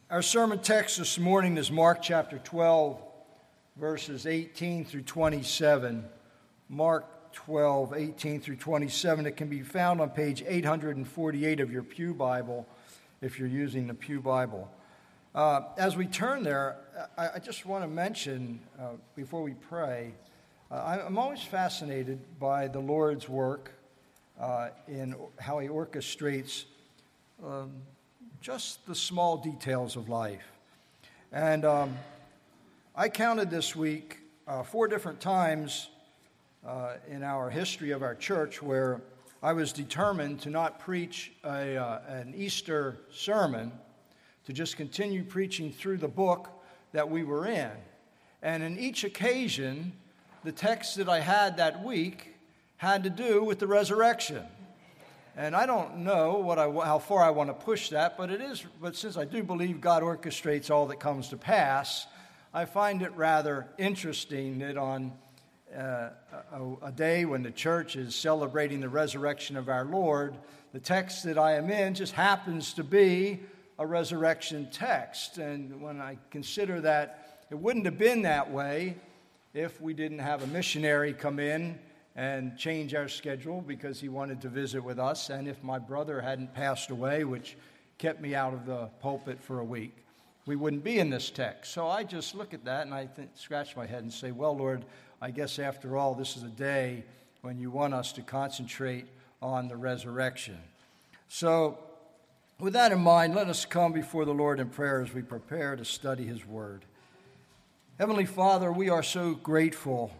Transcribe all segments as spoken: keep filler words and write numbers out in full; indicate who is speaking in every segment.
Speaker 1: Our sermon text this morning is Mark chapter twelve, verses eighteen through twenty-seven. Mark twelve, eighteen through twenty-seven. It can be found on page eight hundred forty-eight of your Pew Bible, if you're using the Pew Bible. Uh, as we turn there, I, I just want to mention, uh, before we pray, uh, I, I'm always fascinated by the Lord's work uh, in how He orchestrates um, just the small details of life. And um, I counted this week uh, four different times uh, in our history of our church where I was determined to not preach a, uh, an Easter sermon, to just continue preaching through the book that we were in. And in each occasion, the text that I had that week had to do with the resurrection. And I don't know what I, how far I want to push that, but it is. But since I do believe God orchestrates all that comes to pass, I find it rather interesting that on uh, a, a day when the church is celebrating the resurrection of our Lord, the text that I am in just happens to be a resurrection text. And when I consider that it wouldn't have been that way if we didn't have a missionary come in and change our schedule because he wanted to visit with us, and if my brother hadn't passed away, which kept me out of the pulpit for a week, we wouldn't be in this text. So I just look at that and I think, scratch my head and say, well, Lord, I guess after all, this is a day when you want us to concentrate on the resurrection. So with that in mind, let us come before the Lord in prayer as we prepare to study His Word. Heavenly Father, we are so grateful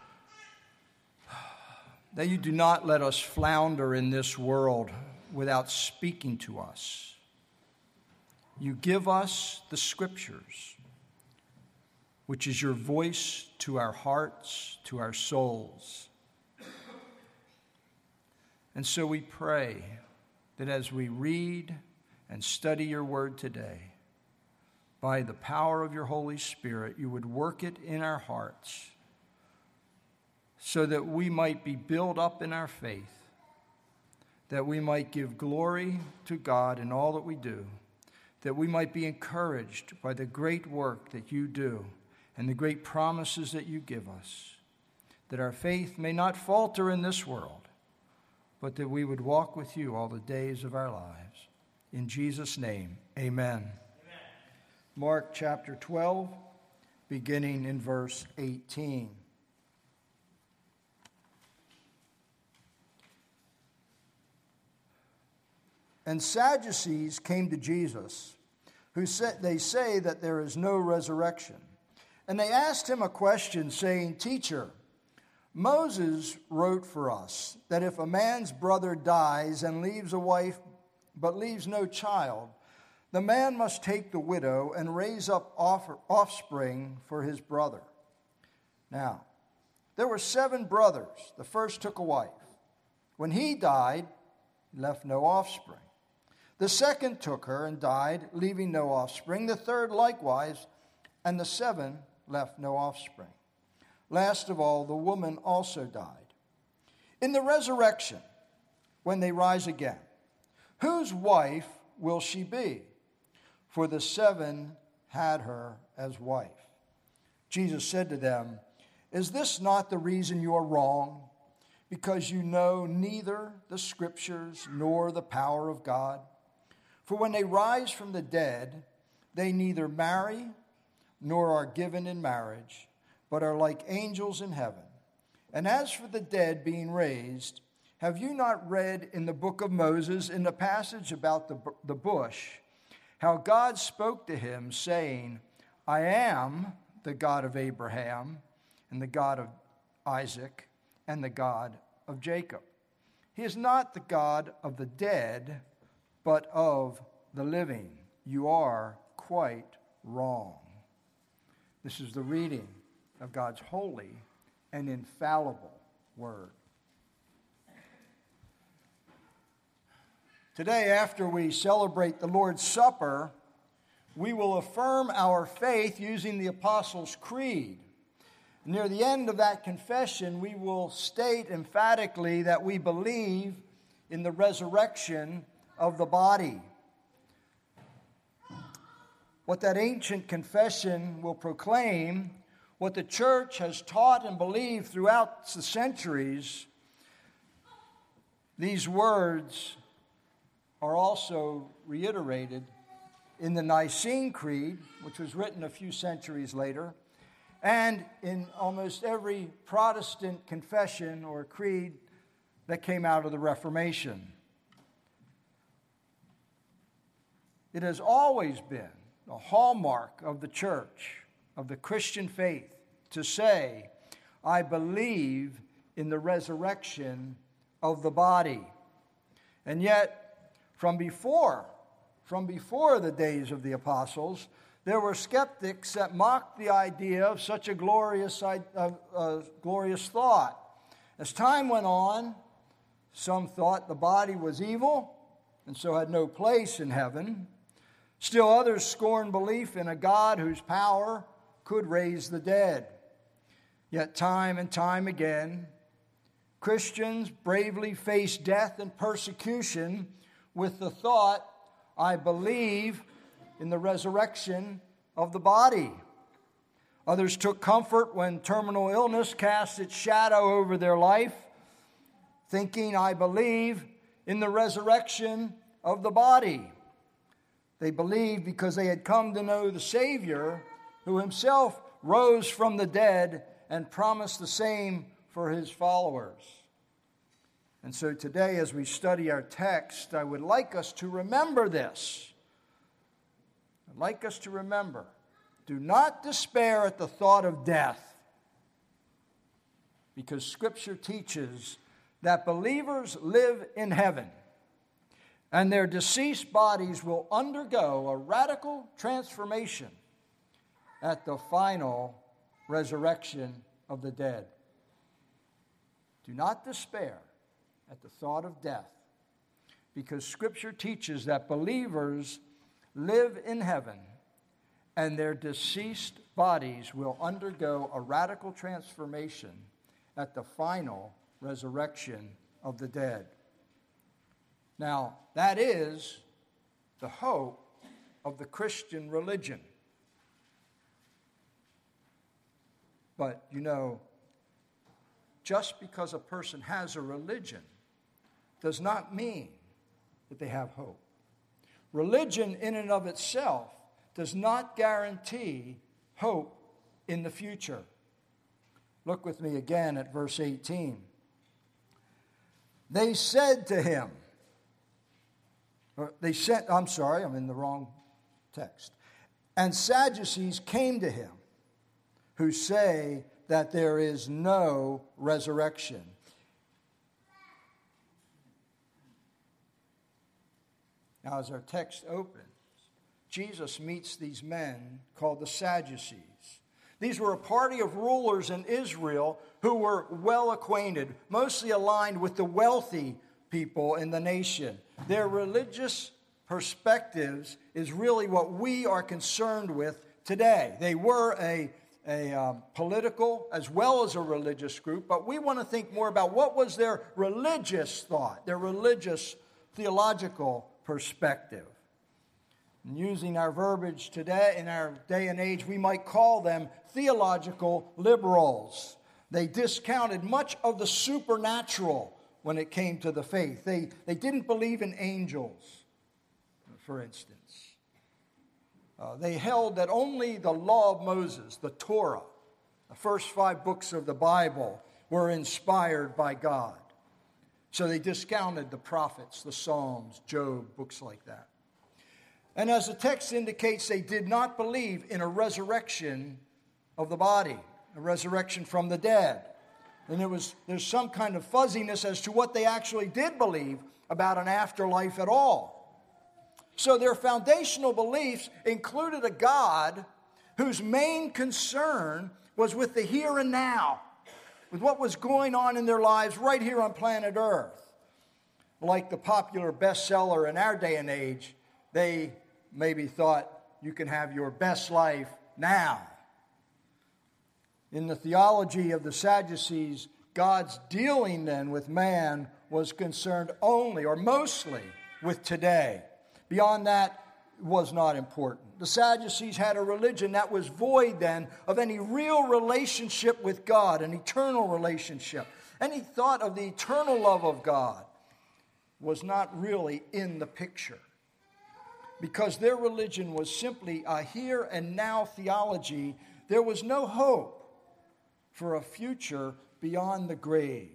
Speaker 1: that you do not let us flounder in this world without speaking to us. You give us the Scriptures, which is your voice to our hearts, to our souls. And so we pray that as we read and study your word today, by the power of your Holy Spirit, you would work it in our hearts so that we might be built up in our faith, that we might give glory to God in all that we do, that we might be encouraged by the great work that you do and the great promises that you give us, that our faith may not falter in this world, but that we would walk with you all the days of our lives. In Jesus' name, amen. Amen. Mark chapter twelve, beginning in verse eighteen. And Sadducees came to Jesus, who said, they say that there is no resurrection. And they asked him a question, saying, Teacher, Moses wrote for us that if a man's brother dies and leaves a wife but leaves no child, the man must take the widow and raise up offspring for his brother. Now, there were seven brothers. The first took a wife. When he died, he left no offspring. The second took her and died, leaving no offspring. The third likewise, and the seven left no offspring. Last of all, the woman also died. In the resurrection, when they rise again, whose wife will she be? For the seven had her as wife. Jesus said to them, Is this not the reason you are wrong? Because you know neither the Scriptures nor the power of God? For when they rise from the dead, they neither marry nor are given in marriage, but are like angels in heaven. And as for the dead being raised, have you not read in the book of Moses, in the passage about the, the bush, how God spoke to him, saying, I am the God of Abraham, and the God of Isaac, and the God of Jacob. He is not the God of the dead, but of the living. You are quite wrong. This is the reading of God's holy and infallible word. Today, after we celebrate the Lord's Supper, we will affirm our faith using the Apostles' Creed. Near the end of that confession, we will state emphatically that we believe in the resurrection of the body. what that ancient confession will proclaim, what the church has taught and believed throughout the centuries, these words are also reiterated in the Nicene Creed, which was written a few centuries later, and in almost every Protestant confession or creed that came out of the Reformation. It has always been the hallmark of the church, of the Christian faith, to say, I believe in the resurrection of the body. And yet, from before, from before the days of the apostles, there were skeptics that mocked the idea of such a glorious, uh, uh, glorious thought. As time went on, some thought the body was evil and so had no place in heaven. Still others scorned belief in a God whose power could raise the dead. Yet time and time again, Christians bravely faced death and persecution with the thought, I believe in the resurrection of the body. Others took comfort when terminal illness cast its shadow over their life, thinking, I believe in the resurrection of the body. They believed because they had come to know the Savior, who himself rose from the dead and promised the same for his followers. And so today, as we study our text, I would like us to remember this. I'd like us to remember, do not despair at the thought of death, because Scripture teaches that believers live in heaven, and their deceased bodies will undergo a radical transformation at the final resurrection of the dead. Do not despair at the thought of death, because Scripture teaches that believers live in heaven, and their deceased bodies will undergo a radical transformation at the final resurrection of the dead. Now, that is the hope of the Christian religion. But, you know, just because a person has a religion does not mean that they have hope. Religion in and of itself does not guarantee hope in the future. Look with me again at verse eighteen. They said to him, or they said, I'm sorry, I'm in the wrong text. And Sadducees came to him, who say that there is no resurrection. Now, as our text opens, Jesus meets these men called the Sadducees. These were a party of rulers in Israel who were well acquainted, mostly aligned with the wealthy people in the nation. Their religious perspectives is really what we are concerned with today. They were a, a um, political as well as a religious group, but we want to think more about what was their religious thought, their religious theological perspective. And using our verbiage today, in our day and age, we might call them theological liberals. They discounted much of the supernatural when it came to the faith. They, they didn't believe in angels, for instance. Uh, they held that only the law of Moses, the Torah, the first five books of the Bible, were inspired by God. So they discounted the prophets, the Psalms, Job, books like that. And as the text indicates, they did not believe in a resurrection of the body, a resurrection from the dead. And there was there's some kind of fuzziness as to what they actually did believe about an afterlife at all. So their foundational beliefs included a God whose main concern was with the here and now, with what was going on in their lives right here on planet Earth. Like the popular bestseller in our day and age, they maybe thought you can have your best life now. In the theology of the Sadducees, God's dealing then with man was concerned only or mostly with today. Beyond that was not important. The Sadducees had a religion that was void then of any real relationship with God, an eternal relationship. Any thought of the eternal love of God was not really in the picture, because their religion was simply a here and now theology. There was no hope for a future beyond the grave.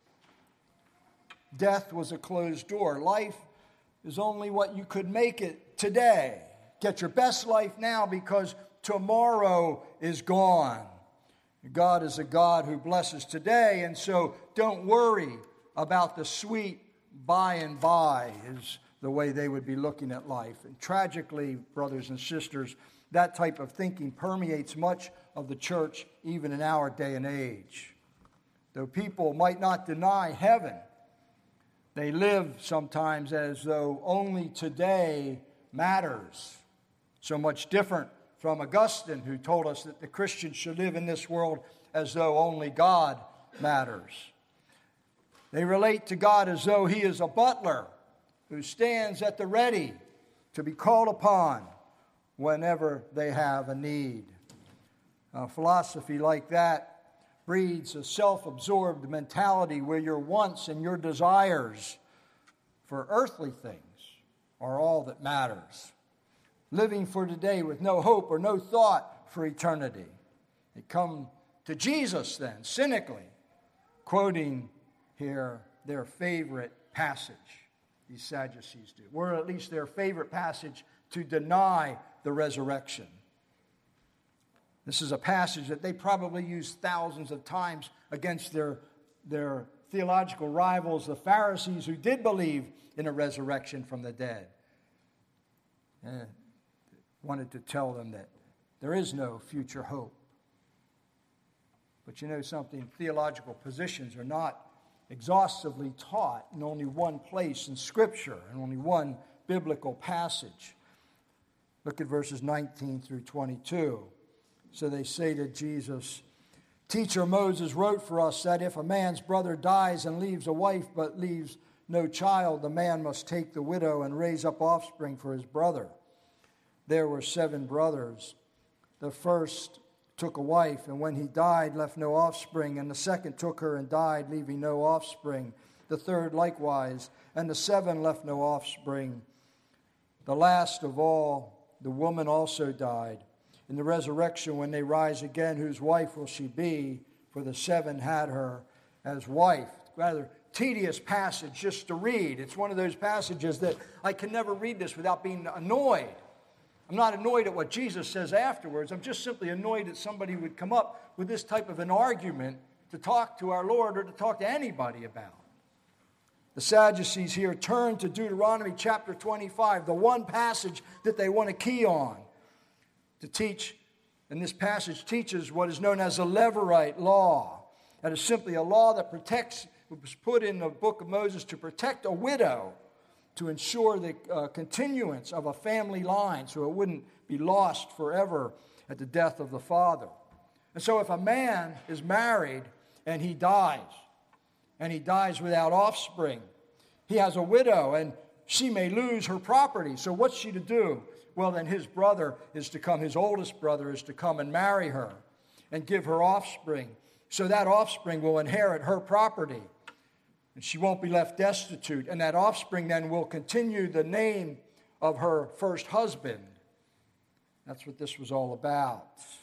Speaker 1: Death was a closed door. Life is only what you could make it today. Get your best life now, because tomorrow is gone. God is a God who blesses today, and so don't worry about the sweet by and by, is the way they would be looking at life. And tragically, brothers and sisters, that type of thinking permeates much of the church even in our day and age. Though people might not deny heaven, they live sometimes as though only today matters. So much different from Augustine, who told us that the Christian should live in this world as though only God matters. They relate to God as though he is a butler who stands at the ready to be called upon whenever they have a need. A philosophy like that breeds a self-absorbed mentality where your wants and your desires for earthly things are all that matters. Living for today with no hope or no thought for eternity. They come to Jesus then, cynically, quoting here their favorite passage. These Sadducees do, or at least their favorite passage to deny the resurrection. This is a passage that they probably used thousands of times against their, their theological rivals, the Pharisees, who did believe in a resurrection from the dead. And wanted to tell them that there is no future hope. But you know something? Theological positions are not exhaustively taught in only one place in Scripture, and only one biblical passage. Look at verses nineteen through twenty-two. So they say to Jesus, "Teacher, Moses wrote for us that if a man's brother dies and leaves a wife but leaves no child, the man must take the widow and raise up offspring for his brother. There were seven brothers. The first took a wife, and when he died, left no offspring. And the second took her and died, leaving no offspring. The third likewise. And the seven left no offspring. The last of all, the woman also died. In the resurrection, when they rise again, whose wife will she be? For the seven had her as wife." Rather tedious passage just to read. It's one of those passages that I can never read this without being annoyed. I'm not annoyed at what Jesus says afterwards. I'm just simply annoyed that somebody would come up with this type of an argument to talk to our Lord or to talk to anybody about. The Sadducees here turn to Deuteronomy chapter twenty-five, the one passage that they want to key on, to teach, and this passage teaches what is known as a Levirate law. That is simply a law that protects, it was put in the book of Moses to protect a widow, to ensure the uh, continuance of a family line so it wouldn't be lost forever at the death of the father. And so if a man is married and he dies, and he dies without offspring, he has a widow and she may lose her property. So what's she to do? Well, then his brother is to come, his oldest brother is to come and marry her and give her offspring. So that offspring will inherit her property. And she won't be left destitute. And that offspring then will continue the name of her first husband. That's what this was all about.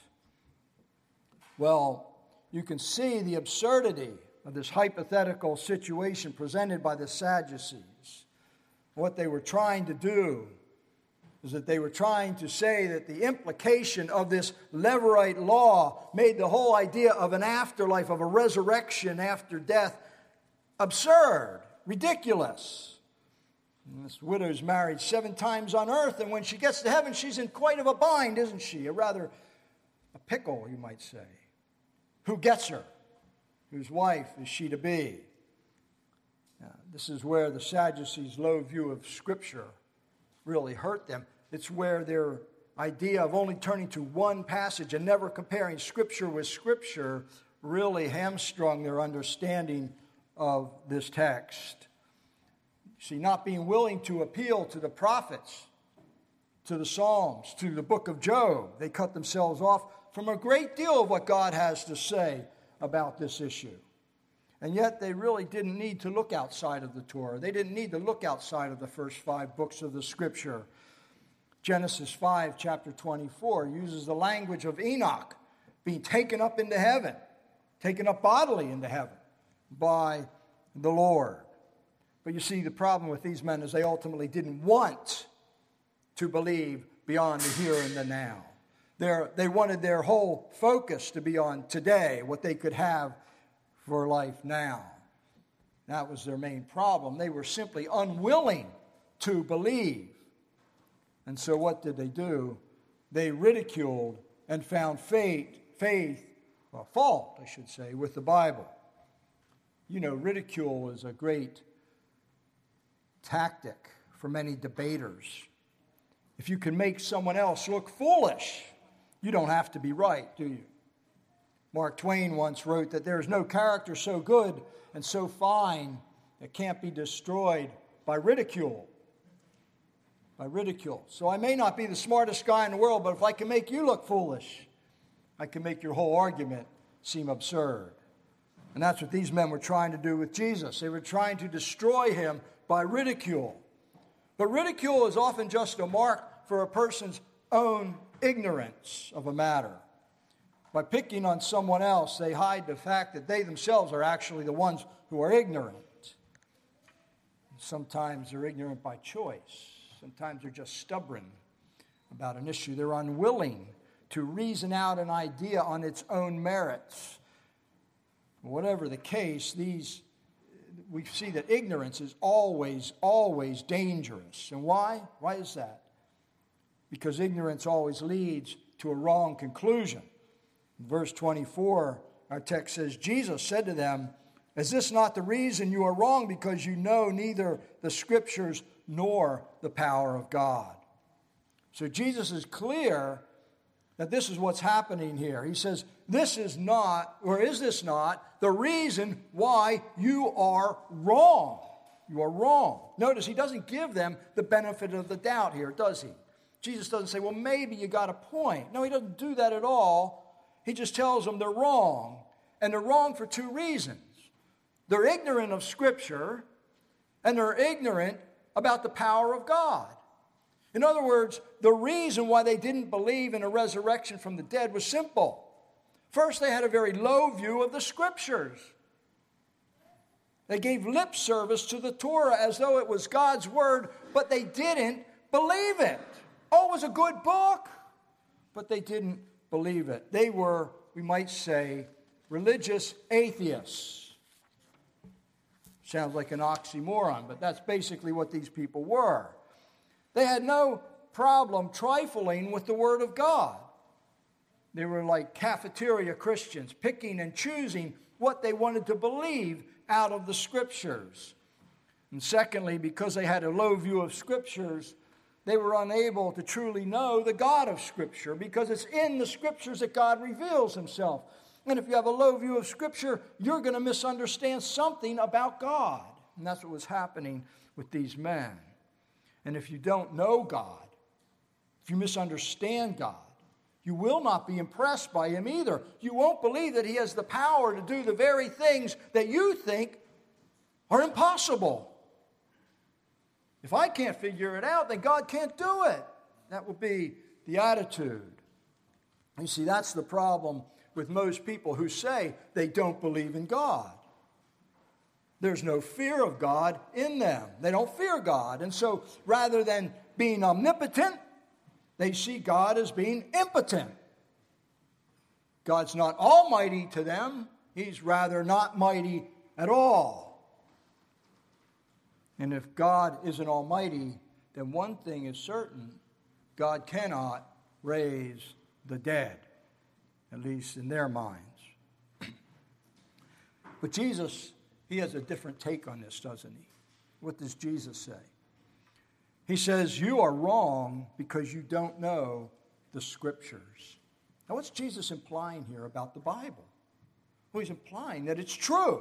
Speaker 1: Well, you can see the absurdity of this hypothetical situation presented by the Sadducees. What they were trying to do is that they were trying to say that the implication of this Levirate law made the whole idea of an afterlife, of a resurrection after death, absurd, ridiculous. And this widow's married seven times on earth, and when she gets to heaven, she's in quite of a bind, isn't she? A rather a pickle, you might say. Who gets her? Whose wife is she to be? Now, this is where the Sadducees' low view of Scripture really hurt them. It's where their idea of only turning to one passage and never comparing Scripture with Scripture really hamstrung their understanding of this text. See, not being willing to appeal to the prophets to the Psalms, to the book of Job. They cut themselves off from a great deal of what God has to say about this issue. And yet they really didn't need to look outside of the Torah. They didn't need to look outside of the first five books of the Scripture. Genesis five, chapter twenty-four, uses the language of Enoch being taken up into heaven, taken up bodily into heaven by the Lord. But you see, the problem with these men is they ultimately didn't want to believe beyond the here and the now. They're, they wanted their whole focus to be on today, what they could have for life now. That was their main problem. They were simply unwilling to believe. And so what did they do? They ridiculed and found faith, faith, well, fault, I should say, with the Bible. You know, ridicule is a great tactic for many debaters. If you can make someone else look foolish, you don't have to be right, do you? Mark Twain once wrote that there is no character so good and so fine that can't be destroyed by ridicule. By ridicule. So I may not be the smartest guy in the world, but if I can make you look foolish, I can make your whole argument seem absurd. And that's what these men were trying to do with Jesus. They were trying to destroy him by ridicule. But ridicule is often just a mark for a person's own ignorance of a matter. By picking on someone else, they hide the fact that they themselves are actually the ones who are ignorant. Sometimes they're ignorant by choice. Sometimes they're just stubborn about an issue. They're unwilling to reason out an idea on its own merits. Whatever the case, these we see that ignorance is always, always dangerous. And why? Why is that? Because ignorance always leads to a wrong conclusion. In verse twenty-four, our text says, Jesus said to them, "Is this not the reason you are wrong, because you know neither the Scriptures nor the power of God?" So Jesus is clear that this is what's happening here. He says, this is not, or is this not, the reason why you are wrong. You are wrong. Notice he doesn't give them the benefit of the doubt here, does he? Jesus doesn't say, well, maybe you got a point. No, he doesn't do that at all. He just tells them they're wrong. And they're wrong for two reasons. They're ignorant of Scripture, and they're ignorant about the power of God. In other words, the reason why they didn't believe in a resurrection from the dead was simple. First, they had a very low view of the Scriptures. They gave lip service to the Torah as though it was God's word, but they didn't believe it. Oh, it was a good book, but they didn't believe it. They were, we might say, religious atheists. Sounds like an oxymoron, but that's basically what these people were. They had no problem trifling with the Word of God. They were like cafeteria Christians, picking and choosing what they wanted to believe out of the Scriptures. And secondly, because they had a low view of Scriptures, they were unable to truly know the God of Scripture, because it's in the Scriptures that God reveals himself. And if you have a low view of Scripture, you're going to misunderstand something about God. And that's what was happening with these men. And if you don't know God, if you misunderstand God, you will not be impressed by him either. You won't believe that he has the power to do the very things that you think are impossible. If I can't figure it out, then God can't do it. That will be the attitude. You see, that's the problem with most people who say they don't believe in God. There's no fear of God in them. They don't fear God. And so rather than being omnipotent, they see God as being impotent. God's not almighty to them. He's rather not mighty at all. And if God isn't almighty, then one thing is certain: God cannot raise the dead, at least in their minds. But Jesus, he has a different take on this, doesn't he? What does Jesus say? He says, you are wrong because you don't know the Scriptures. Now, what's Jesus implying here about the Bible? Well, he's implying that it's true.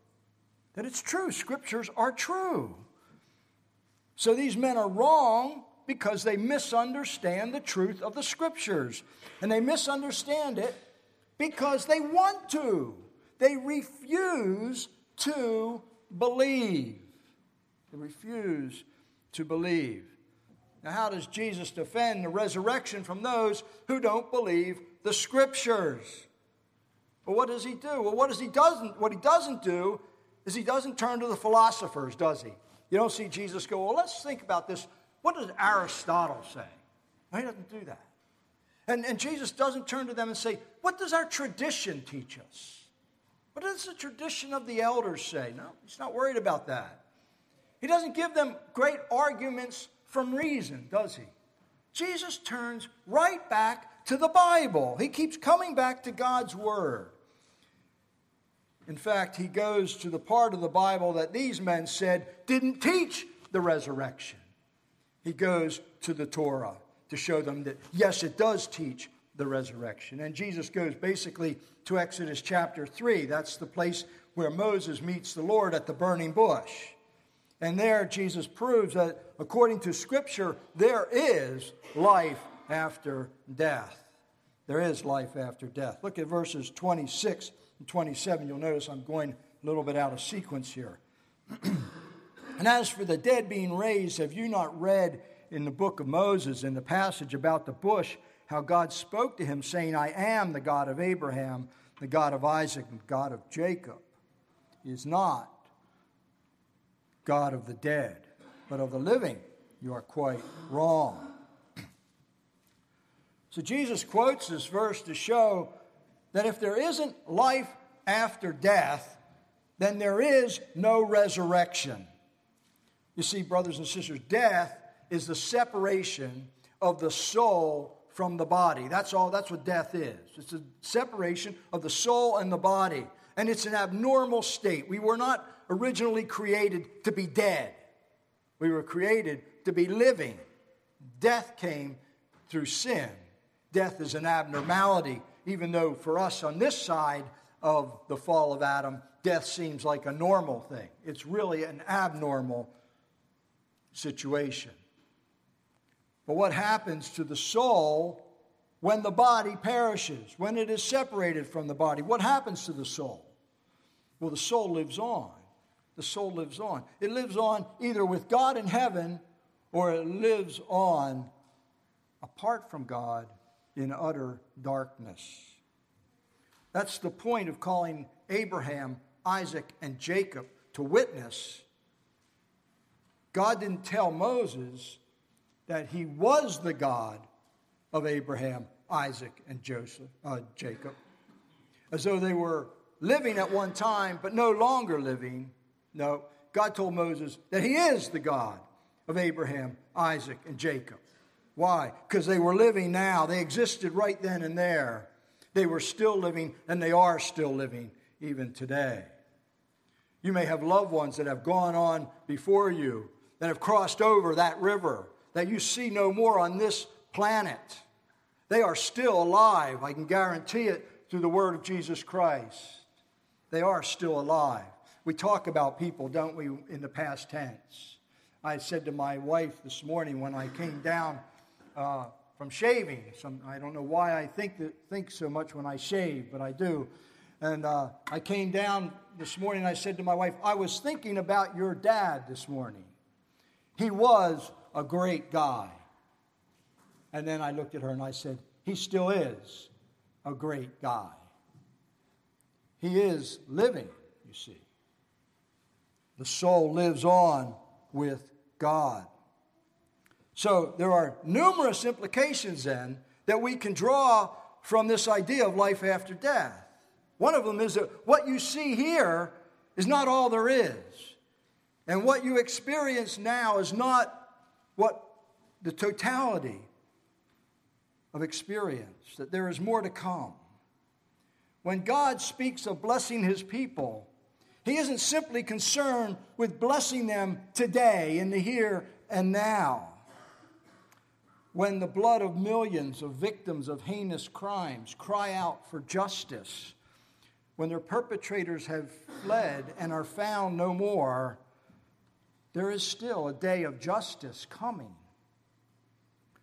Speaker 1: That it's true. Scriptures are true. So these men are wrong because they misunderstand the truth of the Scriptures. And they misunderstand it because they want to. They refuse to believe. They refuse to believe. Now, how does Jesus defend the resurrection from those who don't believe the Scriptures? Well, what does he do? Well, what does he doesn't? What he doesn't do is he doesn't turn to the philosophers, does he? You don't see Jesus go, well, let's think about this. What does Aristotle say? No, he doesn't do that. And, and Jesus doesn't turn to them and say, what does our tradition teach us? What does the tradition of the elders say? No, he's not worried about that. He doesn't give them great arguments from reason, does he? Jesus turns right back to the Bible. He keeps coming back to God's Word. In fact, he goes to the part of the Bible that these men said didn't teach the resurrection. He goes to the Torah to show them that, yes, it does teach the resurrection. And Jesus goes basically to Exodus chapter three. That's the place where Moses meets the Lord at the burning bush. And there Jesus proves that according to Scripture, there is life after death. There is life after death. Look at verses twenty-six and twenty-seven. You'll notice I'm going a little bit out of sequence here. And as for the dead being raised, have you not read in the book of Moses, in the passage about the bush, how God spoke to him, saying, I am the God of Abraham, the God of Isaac, and God of Jacob. He is not God of the dead, but of the living. You are quite wrong. So Jesus quotes this verse to show that if there isn't life after death, then there is no resurrection. You see, brothers and sisters, death is the separation of the soul from the body. That's all, that's what death is. It's a separation of the soul and the body. And it's an abnormal state. We were not originally created to be dead. We were created to be living. Death came through sin. Death is an abnormality, even though for us on this side of the fall of Adam, death seems like a normal thing. It's really an abnormal situation. But what happens to the soul when the body perishes, when it is separated from the body? What happens to the soul? Well, the soul lives on. The soul lives on. It lives on either with God in heaven or it lives on apart from God in utter darkness. That's the point of calling Abraham, Isaac, and Jacob to witness. God didn't tell Moses that he was the God of Abraham, Isaac, and Joseph, uh, Jacob, as though they were living at one time but no longer living. No, God told Moses that he is the God of Abraham, Isaac, and Jacob. Why? Because they were living now. They existed right then and there. They were still living, and they are still living even today. You may have loved ones that have gone on before you, that have crossed over that river, that you see no more on this planet. They are still alive. I can guarantee it through the word of Jesus Christ. They are still alive. We talk about people, don't we, in the past tense. I said to my wife this morning when I came down uh, from shaving, some, I don't know why I think that, think so much when I shave, but I do. And uh, I came down this morning and I said to my wife, I was thinking about your dad this morning. He was a great guy. And then I looked at her and I said, he still is a great guy. He is living, you see. The soul lives on with God. So there are numerous implications then that we can draw from this idea of life after death. One of them is that what you see here is not all there is. And what you experience now is not what the totality of experience, that there is more to come. When God speaks of blessing his people, he isn't simply concerned with blessing them today in the here and now. When the blood of millions of victims of heinous crimes cry out for justice, when their perpetrators have fled and are found no more, there is still a day of justice coming.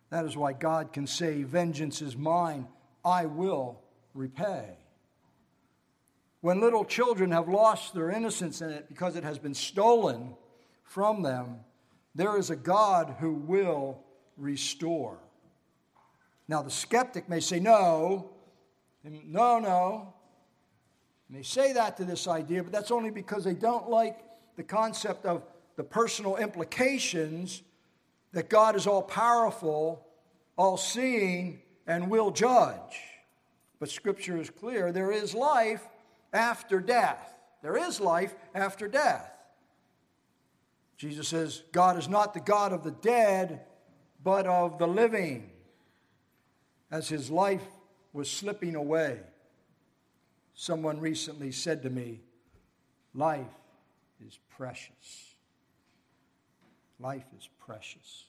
Speaker 1: That is why God can say, vengeance is mine, I will repay. When little children have lost their innocence in it because it has been stolen from them, there is a God who will restore. Now the skeptic may say, no, no, no. They say that to this idea, but that's only because they don't like the concept of the personal implications that God is all-powerful, all-seeing, and will judge. But Scripture is clear. There is life after death. There is life after death. Jesus says, God is not the God of the dead, but of the living. As his life was slipping away, someone recently said to me, life is precious. Life is precious.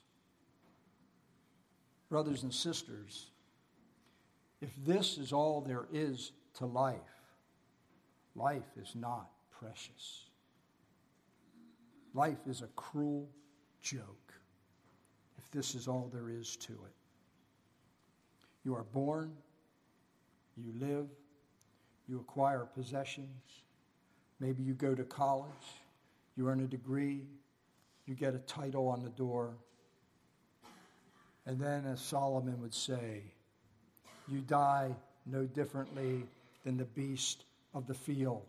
Speaker 1: Brothers and sisters, if this is all there is to life, life is not precious. Life is a cruel joke if this is all there is to it. You are born, you live, you acquire possessions, maybe you go to college, you earn a degree, you get a title on the door, and then, as Solomon would say, you die no differently than the beast of the field.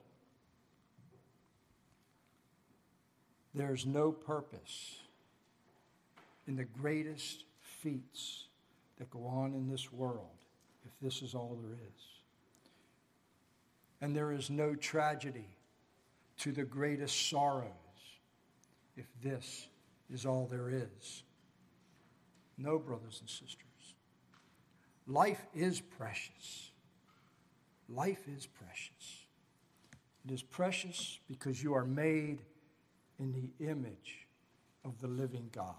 Speaker 1: There's no purpose in the greatest feats that go on in this world if this is all there is. And there is no tragedy to the greatest sorrows if this is all there is. No, brothers and sisters. Life is precious. Life is precious. It is precious because you are made in the image of the living God.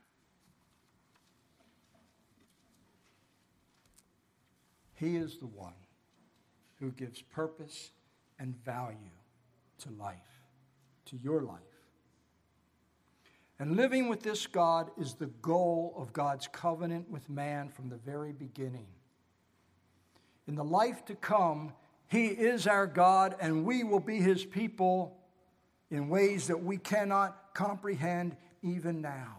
Speaker 1: He is the one who gives purpose and value to life, to your life. And living with this God is the goal of God's covenant with man from the very beginning. In the life to come, he is our God, and we will be his people in ways that we cannot comprehend even now.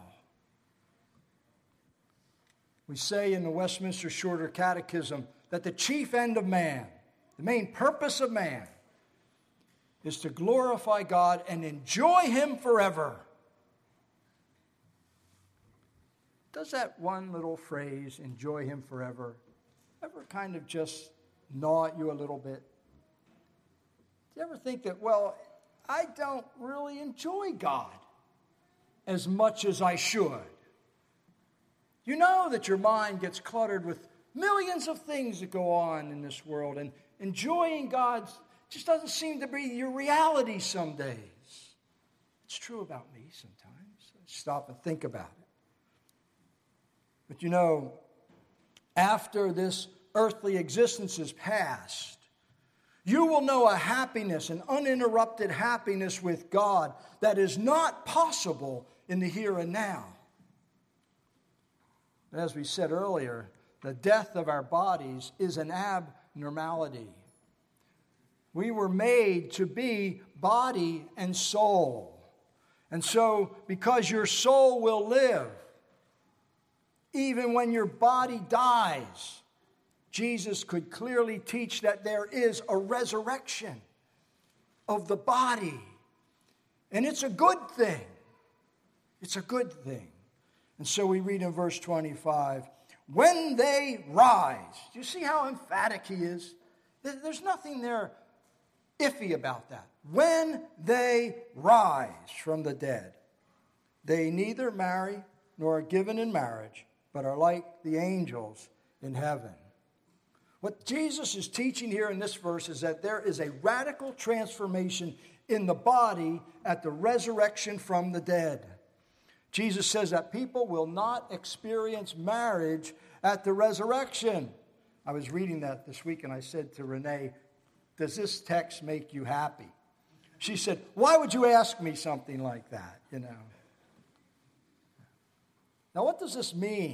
Speaker 1: We say in the Westminster Shorter Catechism that the chief end of man, the main purpose of man, is to glorify God and enjoy him forever. Does that one little phrase, enjoy him forever, ever kind of just gnaw at you a little bit? Do you ever think that, well, I don't really enjoy God as much as I should? You know that your mind gets cluttered with millions of things that go on in this world, and enjoying God just doesn't seem to be your reality some days. It's true about me sometimes. I stop and think about it. But you know, after this earthly existence is past, you will know a happiness, an uninterrupted happiness with God that is not possible in the here and now. As we said earlier, the death of our bodies is an abnormality. We were made to be body and soul. And so, because your soul will live, even when your body dies, Jesus could clearly teach that there is a resurrection of the body. And it's a good thing. It's a good thing. And so we read in verse twenty-five, when they rise. Do you see how emphatic he is? There's nothing there iffy about that. When they rise from the dead, they neither marry nor are given in marriage, but are like the angels in heaven. What Jesus is teaching here in this verse is that there is a radical transformation in the body at the resurrection from the dead. Jesus says that people will not experience marriage at the resurrection. I was reading that this week and I said to Renee, does this text make you happy? She said, why would you ask me something like that, you know? Now, what does this mean?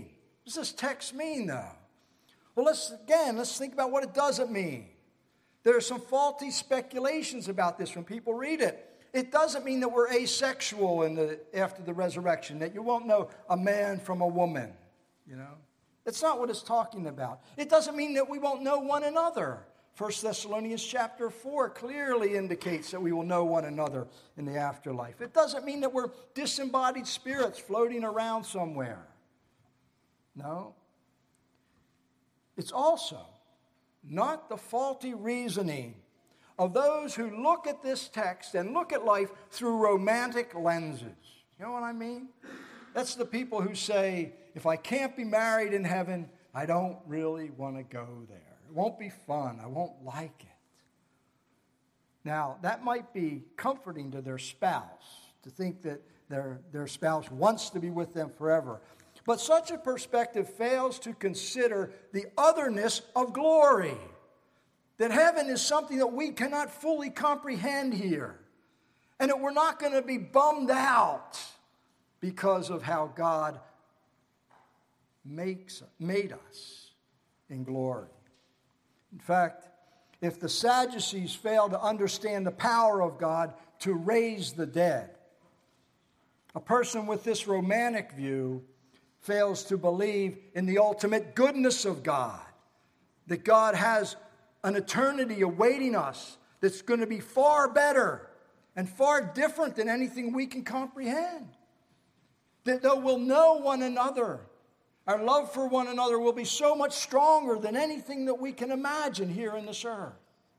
Speaker 1: What does this text mean, though? Well, let's, again, let's think about what it doesn't mean. There are some faulty speculations about this when people read it. It doesn't mean that we're asexual in the, after the resurrection, that you won't know a man from a woman, you know. That's not what it's talking about. It doesn't mean that we won't know one another. First Thessalonians chapter four clearly indicates that we will know one another in the afterlife. It doesn't mean that we're disembodied spirits floating around somewhere. No. It's also not the faulty reasoning of those who look at this text and look at life through romantic lenses. You know what I mean? That's the people who say, if I can't be married in heaven, I don't really want to go there. It won't be fun. I won't like it. Now, that might be comforting to their spouse, to think that their, their spouse wants to be with them forever. But such a perspective fails to consider the otherness of glory. That heaven is something that we cannot fully comprehend here. And that we're not going to be bummed out because of how God makes, made us in glory. In fact, if the Sadducees fail to understand the power of God to raise the dead, a person with this romantic view fails to believe in the ultimate goodness of God, that God has an eternity awaiting us that's going to be far better and far different than anything we can comprehend. That though we'll know one another, our love for one another will be so much stronger than anything that we can imagine here in this earth.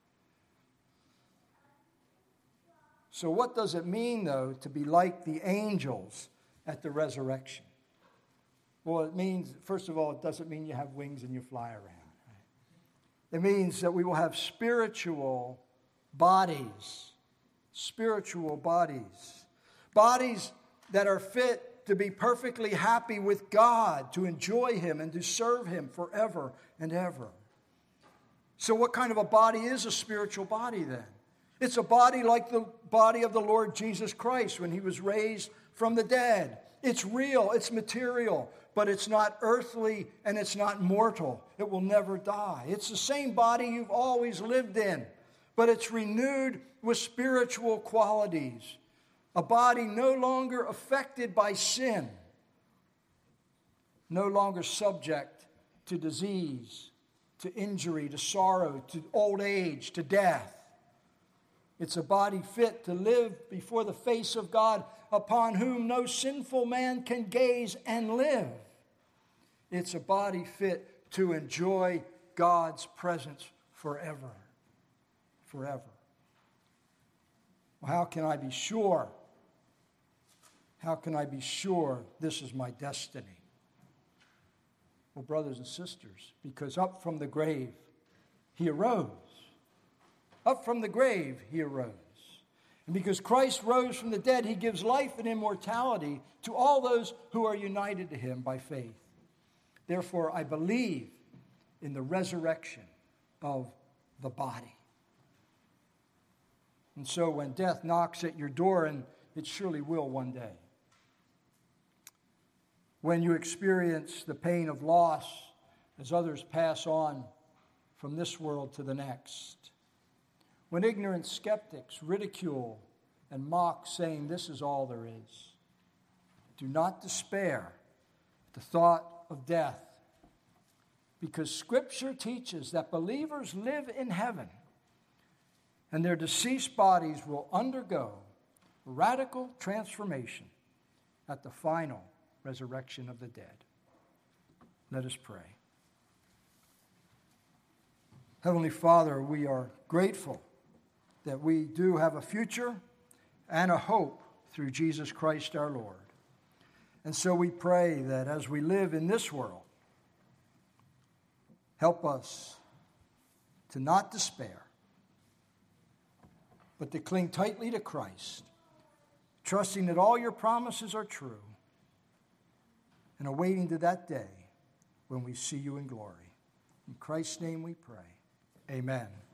Speaker 1: So what does it mean, though, to be like the angels at the resurrection? Well, it means, first of all, it doesn't mean you have wings and you fly around. It means that we will have spiritual bodies, spiritual bodies, bodies that are fit to be perfectly happy with God, to enjoy Him and to serve Him forever and ever. So what kind of a body is a spiritual body then? It's a body like the body of the Lord Jesus Christ when He was raised from the dead. It's real, it's material, but it's not earthly and it's not mortal. It will never die. It's the same body you've always lived in, but it's renewed with spiritual qualities. A body no longer affected by sin, no longer subject to disease, to injury, to sorrow, to old age, to death. It's a body fit to live before the face of God, upon whom no sinful man can gaze and live. It's a body fit to enjoy God's presence forever. Forever. Well, how can I be sure? How can I be sure this is my destiny? Well, brothers and sisters, because up from the grave He arose. Up from the grave He arose. And because Christ rose from the dead, He gives life and immortality to all those who are united to Him by faith. Therefore, I believe in the resurrection of the body. And so when death knocks at your door, and it surely will one day, when you experience the pain of loss as others pass on from this world to the next, when ignorant skeptics ridicule and mock, saying this is all there is, do not despair at the thought of death, because Scripture teaches that believers live in heaven and their deceased bodies will undergo radical transformation at the final resurrection of the dead. Let us pray. Heavenly Father, we are grateful that we do have a future and a hope through Jesus Christ our Lord. And so we pray that as we live in this world, help us to not despair, but to cling tightly to Christ, trusting that all your promises are true, and awaiting to that day when we see you in glory. In Christ's name we pray. Amen.